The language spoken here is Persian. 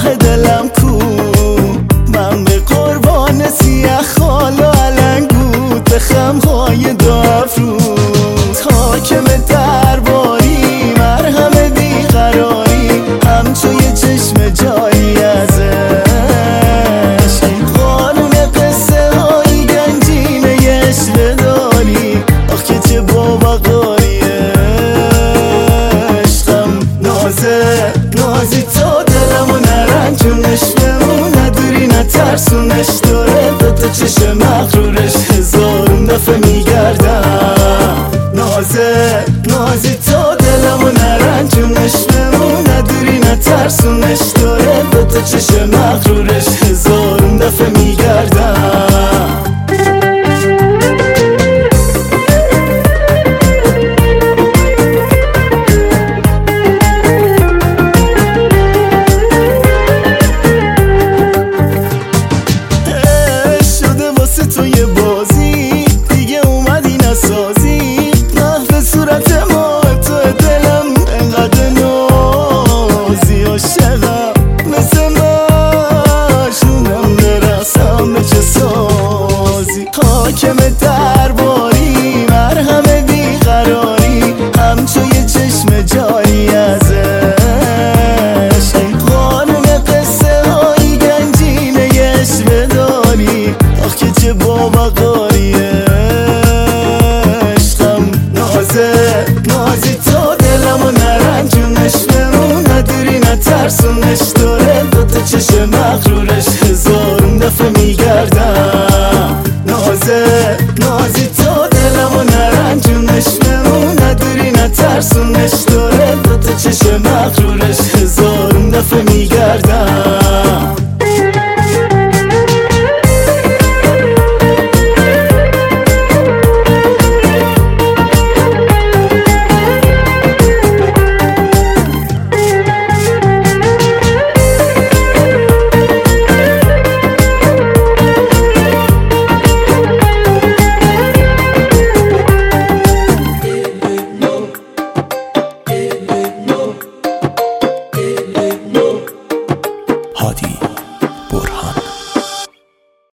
راه دلم کو، من به قربان سیه خال و علنگو، تخمهای دو افروز حاکم درباری، مرهم بیقراری، همچو یه چشم جایی ازش، قانون قصه های گنجینه عشق داری، آخ که چه بابقاری عشقم. نازی تا دلمو نرنجونش، بمونه دوری نترسونش، دوره دوتا چشم مغرورش هزارون دفعه میگردم. نازی تا دلمو نرنجونش، بمونه دوری نترسونش، دوره دوتا چشم مغرورش هزارون دفعه میگردم. تو یه بازی دیگه اومدی نسازی، محو صورت ما تو دلم انقدر نازی، عاشقم مثل مجنونم، برسم به چه سازی، حاکم درباری، مرهم بیقراری، همچو یه چشم جاری ازش، قانون قصه های گنجینه عشق داری، آخ که چه بابقاری عشقم. نازی تا دلمو نرنجونش، بمونه دوری نترسونش، دوره دوتا چشم مغرورش هزارون دفعه میگردم. نازی تا دلمو نرنجونش، بمونه دوری نترسونش، دوره دوتا چشم